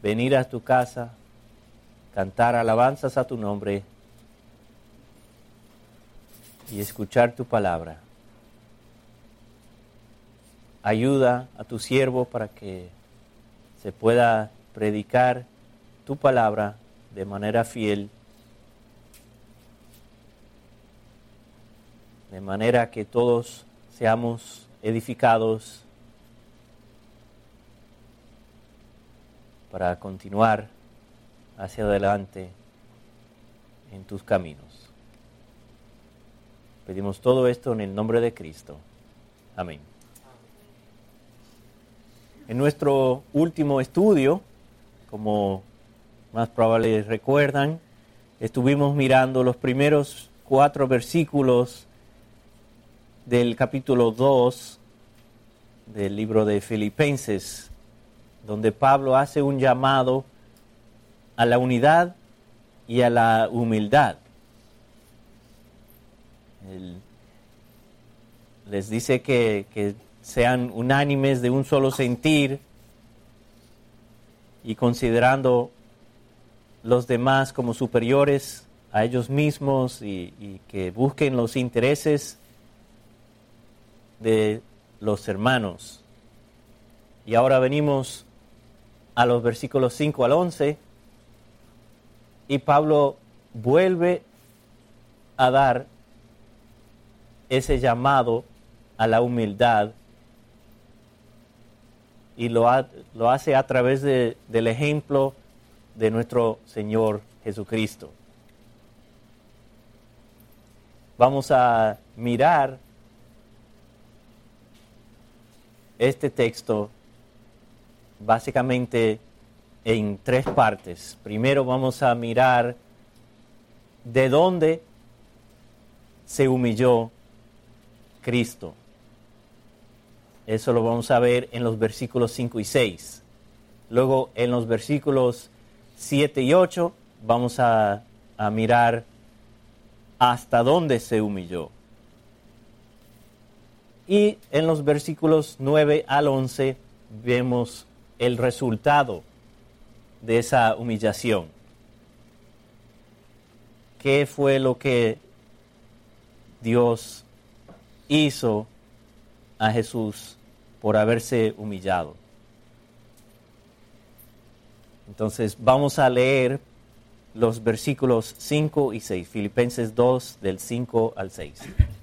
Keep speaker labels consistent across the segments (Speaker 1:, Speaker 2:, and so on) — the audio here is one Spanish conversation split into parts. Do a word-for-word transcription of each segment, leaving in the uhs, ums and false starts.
Speaker 1: venir a tu casa, cantar alabanzas a tu nombre y escuchar tu palabra. Ayuda a tu siervo para que se pueda predicar tu palabra de manera fiel, de manera que todos seamos edificados para continuar hacia adelante en tus caminos. Pedimos todo esto en el nombre de Cristo. Amén. En nuestro último estudio, como más probable recuerdan, estuvimos mirando los primeros cuatro versículos del capítulo dos del libro de Filipenses, donde Pablo hace un llamado a la unidad y a la humildad. Él les dice que, que sean unánimes de un solo sentir y considerando los demás como superiores a ellos mismos y, y que busquen los intereses de los hermanos. Y ahora venimos a los versículos cinco al once y Pablo vuelve a dar ese llamado a la humildad y lo, ha, lo hace a través de, del ejemplo de nuestro Señor Jesucristo. Vamos a mirar este texto básicamente en tres partes. Primero vamos a mirar de dónde se humilló Cristo. Eso lo vamos a ver en los versículos cinco y seis. Luego en los versículos siete y ocho vamos a, a mirar hasta dónde se humilló. Y en los versículos nueve al once vemos el resultado de esa humillación. ¿Qué fue lo que Dios hizo a Jesús por haberse humillado? Entonces vamos a leer los versículos cinco y seis, Filipenses dos, del cinco al seis.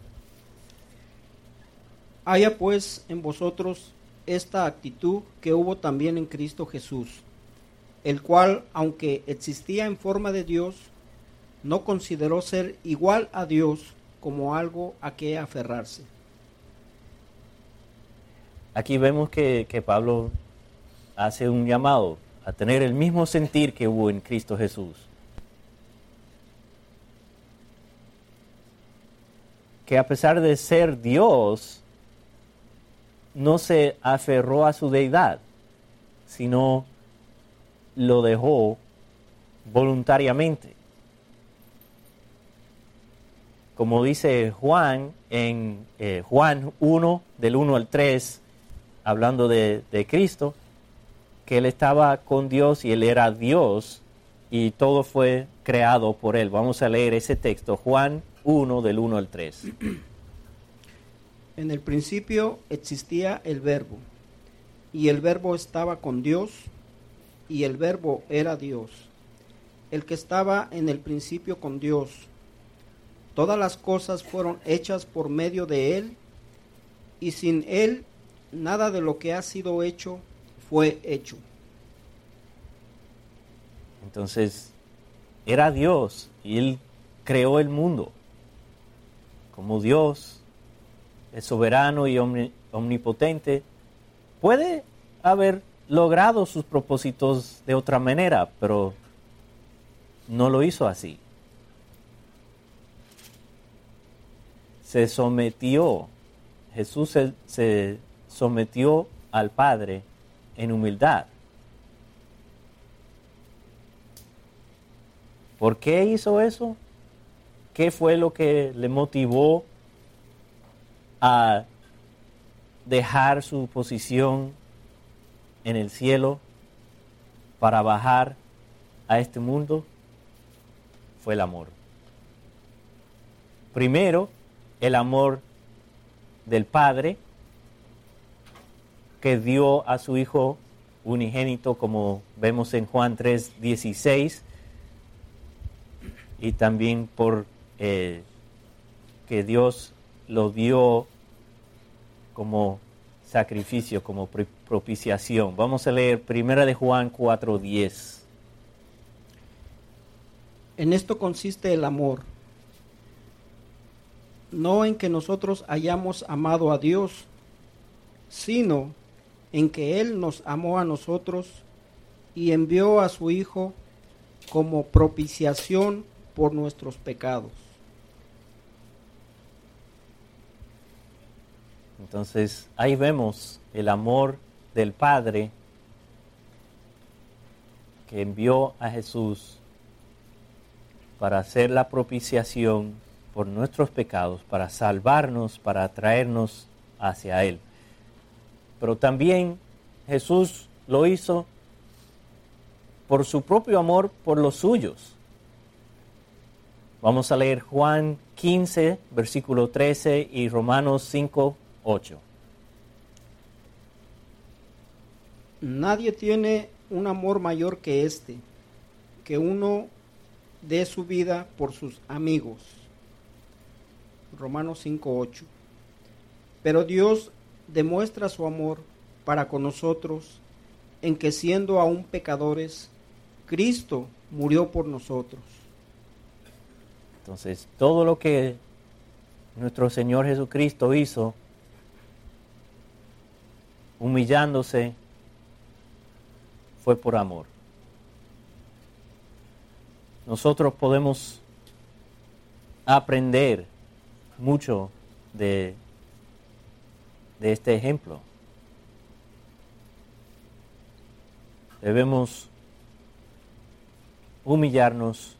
Speaker 2: Haya pues en vosotros esta actitud que hubo también en Cristo Jesús, el cual, aunque existía en forma de Dios, no consideró ser igual a Dios como algo a que aferrarse.
Speaker 1: Aquí vemos que, que Pablo hace un llamado a tener el mismo sentir que hubo en Cristo Jesús. Que a pesar de ser Dios, no se aferró a su deidad, sino lo dejó voluntariamente. Como dice Juan en eh, Juan uno, del uno al tres, hablando de, de Cristo, que Él estaba con Dios y Él era Dios y todo fue creado por Él. Vamos a leer ese texto, Juan uno, del uno al tres.
Speaker 2: En el principio existía el Verbo, y el Verbo estaba con Dios, y el Verbo era Dios, el que estaba en el principio con Dios. Todas las cosas fueron hechas por medio de Él, y sin Él nada de lo que ha sido hecho fue hecho.
Speaker 1: Entonces, era Dios, y Él creó el mundo. Como Dios es soberano y omnipotente, puede haber logrado sus propósitos de otra manera, pero no lo hizo así. Se sometió, Jesús se, se sometió al Padre en humildad. ¿Por qué hizo eso? ¿Qué fue lo que le motivó a dejar su posición en el cielo para bajar a este mundo fue el amor. Primero, el amor del Padre, que dio a su Hijo unigénito, como vemos en Juan tres dieciséis, y también por eh, que Dios lo dio como sacrificio, como propiciación. Vamos a leer Primera de Juan cuatro diez.
Speaker 2: En esto consiste el amor, no en que nosotros hayamos amado a Dios, sino en que Él nos amó a nosotros y envió a su Hijo como propiciación por nuestros pecados.
Speaker 1: Entonces, ahí vemos el amor del Padre que envió a Jesús para hacer la propiciación por nuestros pecados, para salvarnos, para traernos hacia Él. Pero también Jesús lo hizo por su propio amor por los suyos. Vamos a leer Juan quince, versículo trece y Romanos cinco, ocho.
Speaker 2: Nadie tiene un amor mayor que este, que uno dé su vida por sus amigos. Romanos cinco, ocho. Pero Dios demuestra su amor para con nosotros en que siendo aún pecadores, Cristo murió por nosotros.
Speaker 1: Entonces, todo lo que nuestro Señor Jesucristo hizo, humillándose, fue por amor. Nosotros podemos aprender mucho de, de este ejemplo. Debemos humillarnos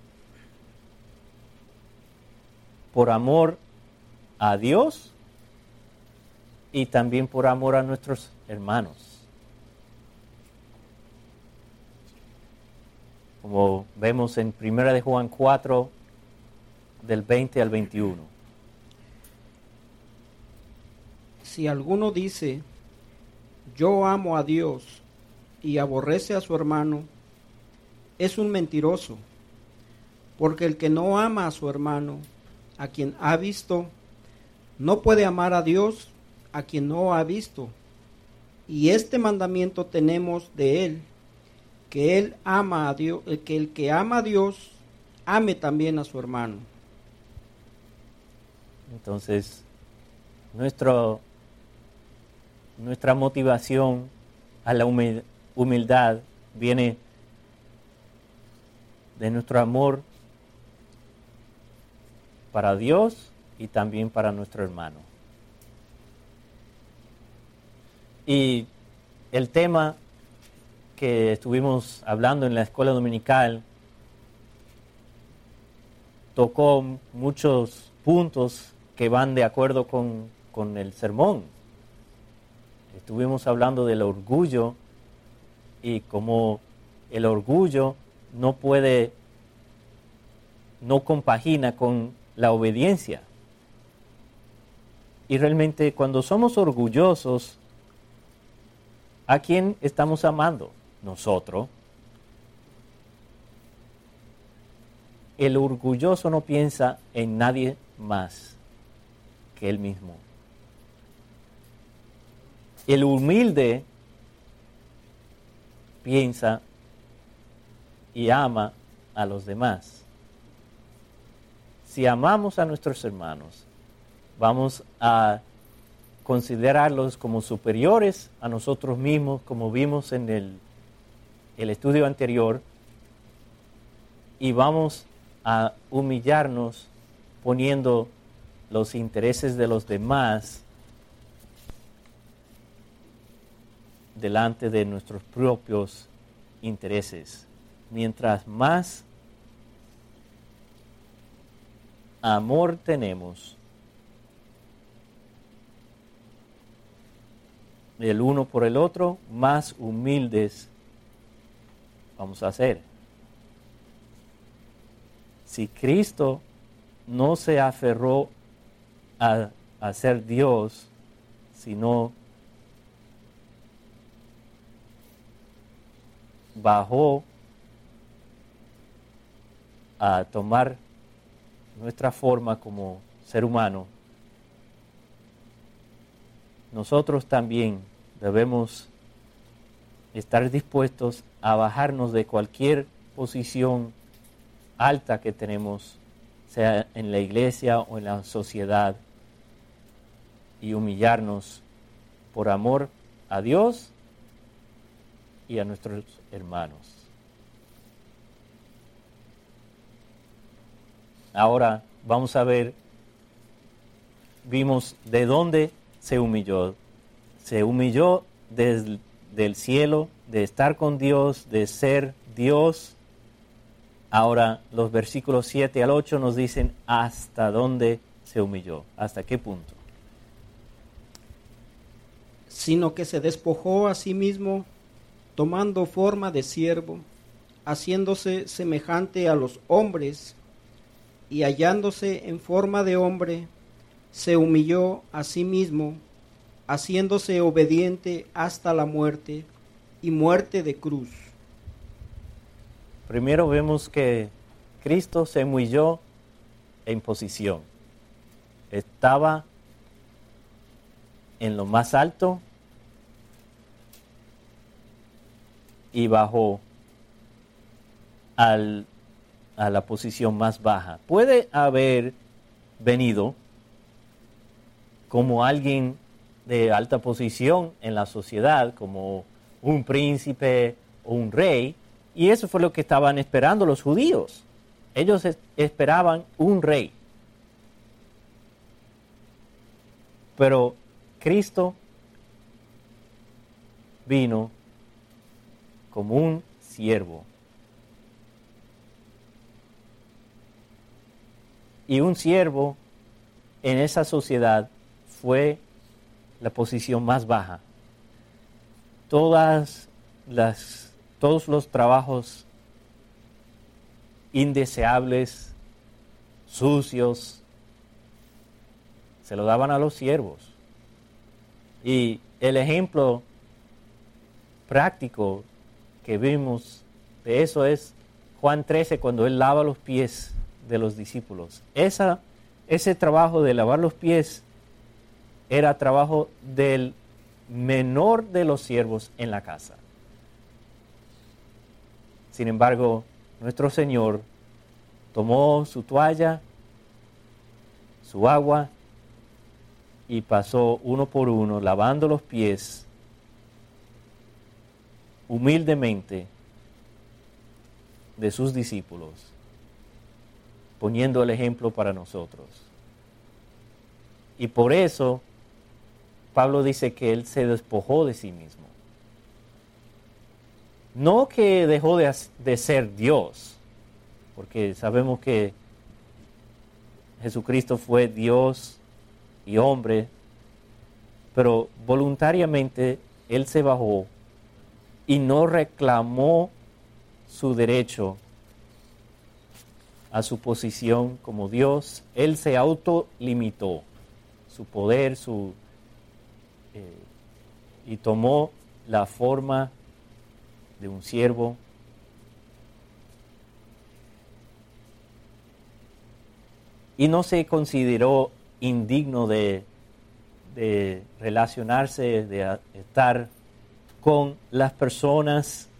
Speaker 1: por amor a Dios y también por amor a nuestros hermanos. Como vemos en Primera de Juan cuatro, del veinte al veintiuno.
Speaker 2: Si alguno dice, yo amo a Dios y aborrece a su hermano, es un mentiroso, porque el que no ama a su hermano, a quien ha visto, no puede amar a Dios a quien no ha visto. Y este mandamiento tenemos de él, que él ama a Dios, que el que ama a Dios, ame también a su hermano.
Speaker 1: Entonces, nuestro, nuestra motivación a la humildad viene de nuestro amor para Dios y también para nuestro hermano. Y el tema que estuvimos hablando en la escuela dominical tocó muchos puntos que van de acuerdo con, con el sermón. Estuvimos hablando del orgullo y cómo el orgullo no puede, no compagina con la obediencia. Y realmente cuando somos orgullosos, ¿a quién estamos amando? Nosotros. El orgulloso no piensa en nadie más que él mismo. El humilde piensa y ama a los demás. Si amamos a nuestros hermanos, vamos a considerarlos como superiores a nosotros mismos, como vimos en el, el estudio anterior, y vamos a humillarnos poniendo los intereses de los demás delante de nuestros propios intereses. Mientras más amor tenemos el uno por el otro, más humildes vamos a hacer? Si Cristo no se aferró a, a ser Dios, sino bajó a tomar nuestra forma como ser humano, nosotros también debemos estar dispuestos a bajarnos de cualquier posición alta que tenemos, sea en la iglesia o en la sociedad, y humillarnos por amor a Dios y a nuestros hermanos. Ahora vamos a ver, vimos de dónde se humilló. Se humilló desde del cielo, de estar con Dios, de ser Dios. Ahora los versículos siete al ocho nos dicen hasta dónde se humilló, hasta qué punto.
Speaker 2: Sino que se despojó a sí mismo, tomando forma de siervo, haciéndose semejante a los hombres, y hallándose en forma de hombre, se humilló a sí mismo, haciéndose obediente hasta la muerte, y muerte de cruz.
Speaker 1: Primero vemos que Cristo se humilló en posición. Estaba en lo más alto y bajó al, a la posición más baja. Puede haber venido como alguien de alta posición en la sociedad, como un príncipe o un rey, y eso fue lo que estaban esperando los judíos. Ellos es, esperaban un rey. Pero Cristo vino como un siervo. Y un siervo en esa sociedad fue la posición más baja. Todas las, todos los trabajos indeseables, sucios, se lo daban a los siervos. Y el ejemplo práctico que vimos de eso es Juan trece, cuando él lava los pies de los discípulos. Esa, ese trabajo de lavar los pies era trabajo del menor de los siervos en la casa. Sin embargo, nuestro Señor tomó su toalla, su agua, y pasó uno por uno, lavando los pies, humildemente, de sus discípulos, poniendo el ejemplo para nosotros. Y por eso, Pablo dice que él se despojó de sí mismo. No que dejó de, de ser Dios, porque sabemos que Jesucristo fue Dios y hombre, pero voluntariamente él se bajó y no reclamó su derecho a su posición como Dios. Él se autolimitó su poder, su eh, y tomó la forma de un siervo. Y no se consideró indigno de, de relacionarse, de estar con las personas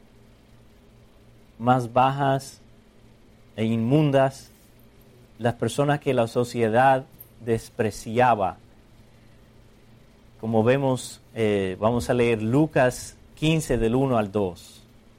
Speaker 1: más bajas e inmundas, las personas que la sociedad despreciaba. Como vemos, eh, vamos a leer Lucas quince del uno al dos.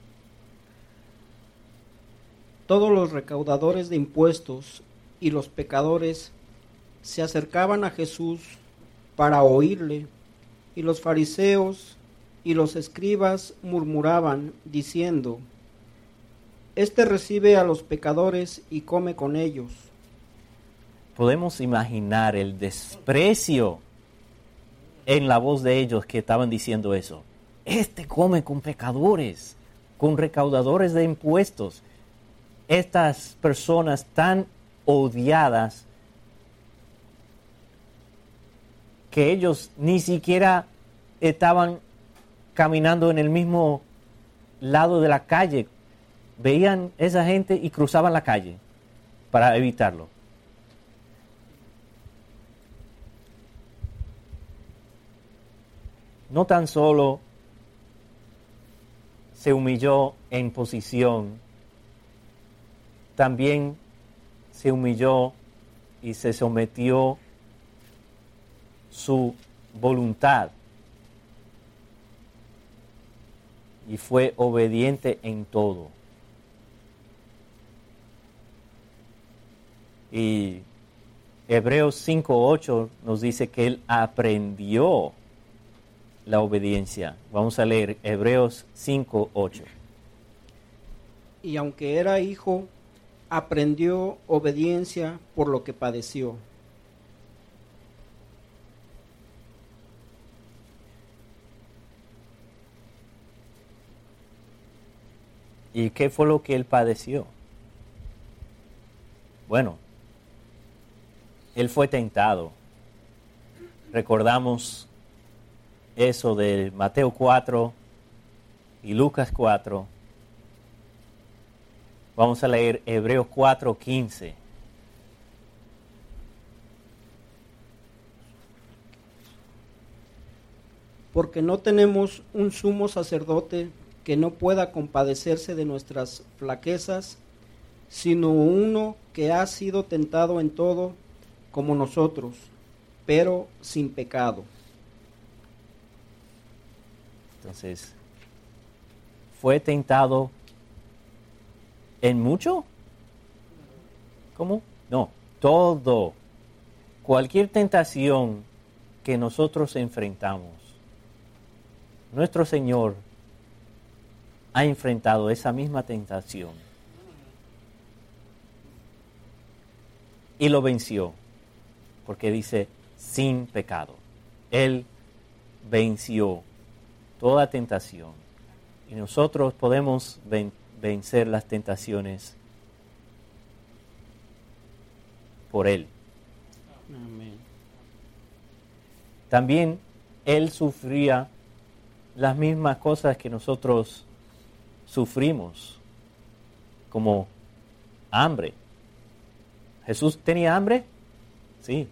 Speaker 2: Todos los recaudadores de impuestos y los pecadores se acercaban a Jesús para oírle, y los fariseos y los escribas murmuraban, diciendo: Este recibe a los pecadores y come con ellos.
Speaker 1: Podemos imaginar el desprecio en la voz de ellos que estaban diciendo eso. Este come con pecadores. con recaudadores de impuestos. Estas personas tan odiadas que ellos ni siquiera estaban caminando en el mismo lado de la calle. Veían esa gente y cruzaban la calle para evitarlo. No tan solo se humilló en posición, también se humilló y se sometió su voluntad y fue obediente en todo. Y Hebreos cinco ocho nos dice que él aprendió la obediencia. Vamos a leer Hebreos cinco ocho.
Speaker 2: Y aunque era hijo, aprendió obediencia por lo que padeció.
Speaker 1: ¿Y qué fue lo que él padeció? Bueno, él fue tentado. Recordamos eso de Mateo cuatro y Lucas cuatro. Vamos a leer Hebreos cuatro quince.
Speaker 2: Porque no tenemos un sumo sacerdote que no pueda compadecerse de nuestras flaquezas, sino uno que ha sido tentado en todo como nosotros, pero sin pecado.
Speaker 1: Entonces, ¿fue tentado en mucho? ¿Cómo? No, todo. Cualquier tentación que nosotros enfrentamos, nuestro Señor ha enfrentado esa misma tentación y lo venció, porque dice sin pecado. Él venció toda tentación y nosotros podemos ven- vencer las tentaciones por Él.
Speaker 2: Amén.
Speaker 1: También Él sufría las mismas cosas que nosotros sufrimos, como hambre. ¿Jesús tenía hambre? Sí.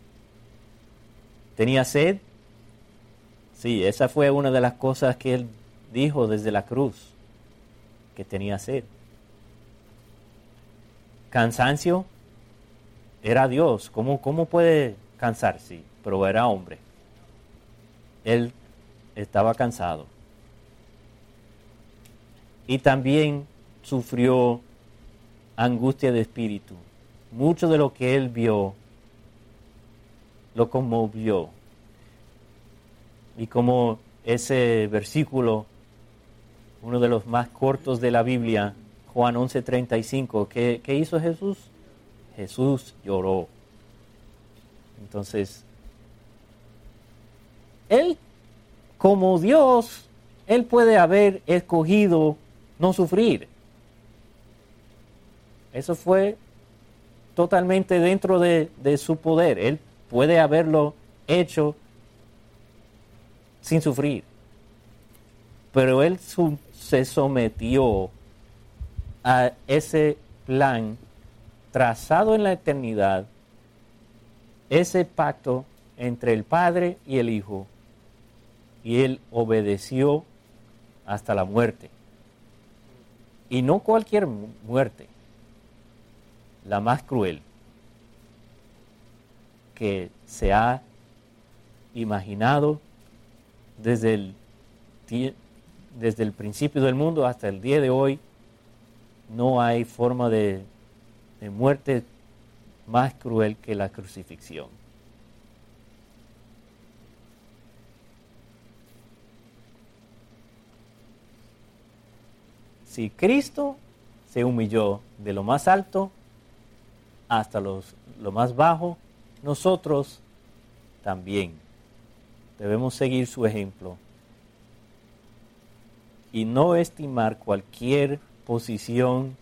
Speaker 1: ¿Tenía sed? Sí, esa fue una de las cosas que Él dijo desde la cruz, que tenía sed. ¿Cansancio? Era Dios. ¿Cómo, cómo puede cansarse? Pero era hombre. Él estaba cansado. Y también sufrió angustia de espíritu. Mucho de lo que él vio lo conmovió. Y como ese versículo, uno de los más cortos de la Biblia, Juan once treinta y cinco, ¿qué, qué hizo Jesús? Jesús lloró. Entonces, él, como Dios, él puede haber escogido no sufrir. Eso fue totalmente dentro de, de su poder. Él puede haberlo hecho sin sufrir. Pero él su, se sometió a ese plan trazado en la eternidad, ese pacto entre el Padre y el Hijo, y él obedeció hasta la muerte. Y no cualquier muerte, la más cruel que se ha imaginado desde el, desde el principio del mundo hasta el día de hoy. No hay forma de, de muerte más cruel que la crucifixión. Si Cristo se humilló de lo más alto hasta los, lo más bajo, nosotros también debemos seguir su ejemplo y no estimar cualquier posición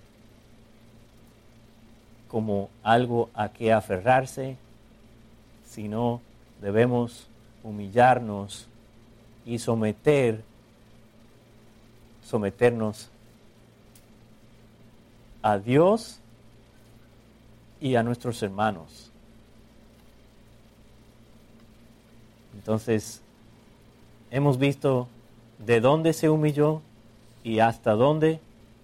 Speaker 1: como algo a que aferrarse, sino debemos humillarnos y someter, someternos a Dios y a nuestros hermanos. Entonces, hemos visto de dónde se humilló y hasta dónde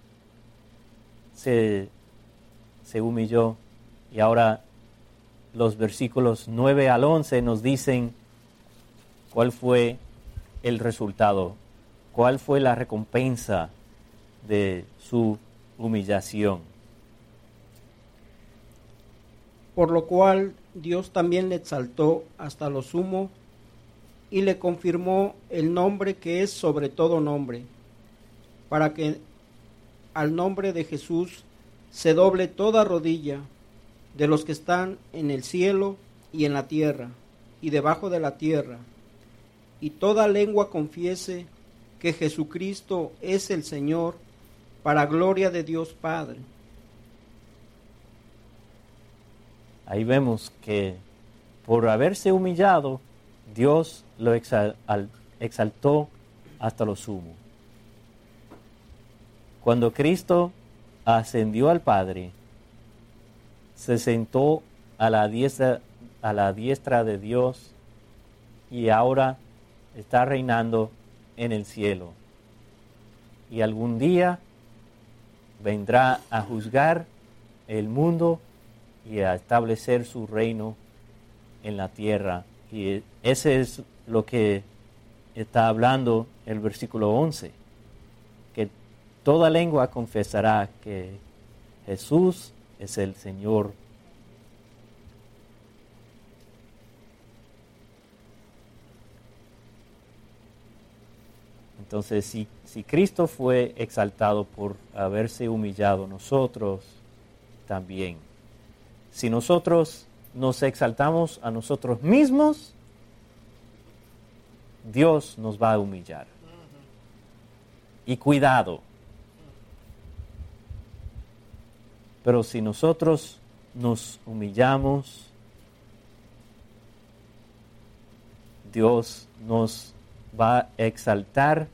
Speaker 1: se, se humilló. Y ahora los versículos nueve al once nos dicen cuál fue el resultado, cuál fue la recompensa de su humillación.
Speaker 2: Por lo cual Dios también le exaltó hasta lo sumo y le confirmó el nombre que es sobre todo nombre, para que al nombre de Jesús se doble toda rodilla de los que están en el cielo y en la tierra y debajo de la tierra, y toda lengua confiese que Jesucristo es el Señor, para gloria de Dios Padre.
Speaker 1: Ahí vemos que por haberse humillado, Dios lo exaltó hasta lo sumo. Cuando Cristo ascendió al Padre, se sentó a la diestra, a la diestra de Dios y ahora está reinando en el cielo. Y algún día vendrá a juzgar el mundo y a establecer su reino en la tierra. Y ese es lo que está hablando el versículo once, que toda lengua confesará que Jesús es el Señor. Entonces, si, si Cristo fue exaltado por haberse humillado, nosotros también. Si nosotros nos exaltamos a nosotros mismos, Dios nos va a humillar. Y cuidado. Pero si nosotros nos humillamos, Dios nos va a exaltar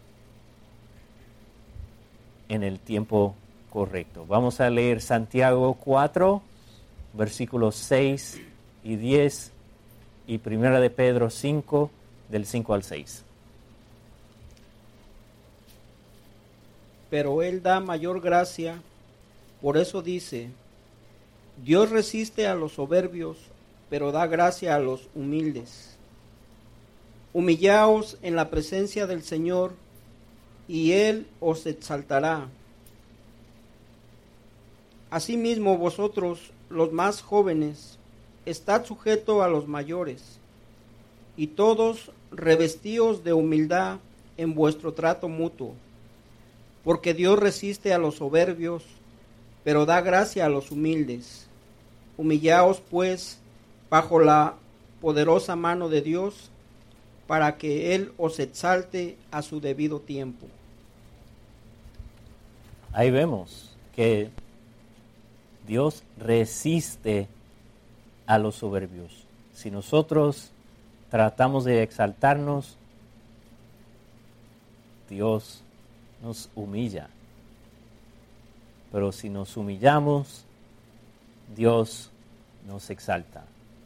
Speaker 1: en el tiempo correcto. Vamos a leer Santiago cuatro, versículos seis y diez, y Primera de Pedro cinco, del cinco al seis.
Speaker 2: Pero Él da mayor gracia, por eso dice, Dios resiste a los soberbios, pero da gracia a los humildes. Humillaos en la presencia del Señor, y Él os exaltará. Asimismo vosotros, los más jóvenes, estad sujetos a los mayores, y todos revestíos de humildad en vuestro trato mutuo, porque Dios resiste a los soberbios, pero da gracia a los humildes. Humillaos pues bajo la poderosa mano de Dios, para que Él os exalte a su debido tiempo.
Speaker 1: Ahí vemos que Dios resiste a los soberbios. Si nosotros tratamos de exaltarnos, Dios nos humilla. Pero si nos humillamos, Dios nos exalta.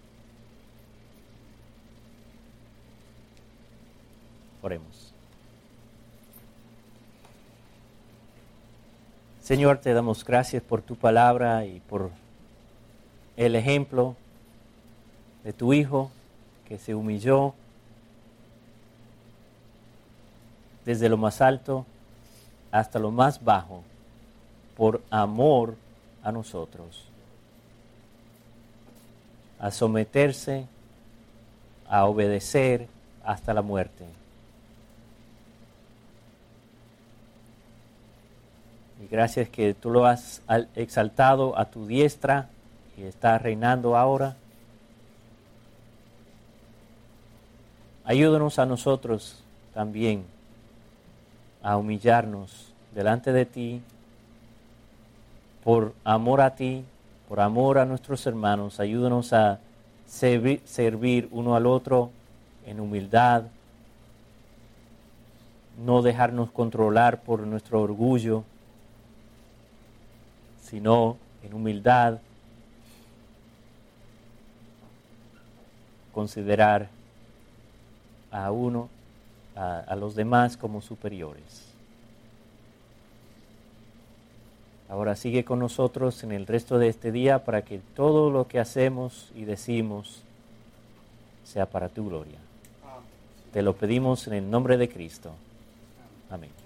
Speaker 1: Oremos. Señor, te damos gracias por tu palabra y por el ejemplo de tu Hijo que se humilló desde lo más alto hasta lo más bajo por amor a nosotros, a someterse, a obedecer hasta la muerte. Y gracias que tú lo has exaltado a tu diestra y está reinando ahora. Ayúdanos a nosotros también a humillarnos delante de ti, por amor a ti, por amor a nuestros hermanos. Ayúdanos a servir, servir uno al otro en humildad, no dejarnos controlar por nuestro orgullo, sino en humildad considerar a uno, a, a los demás como superiores. Ahora sigue con nosotros en el resto de este día para que todo lo que hacemos y decimos sea para tu gloria. Te lo pedimos en el nombre de Cristo. Amén.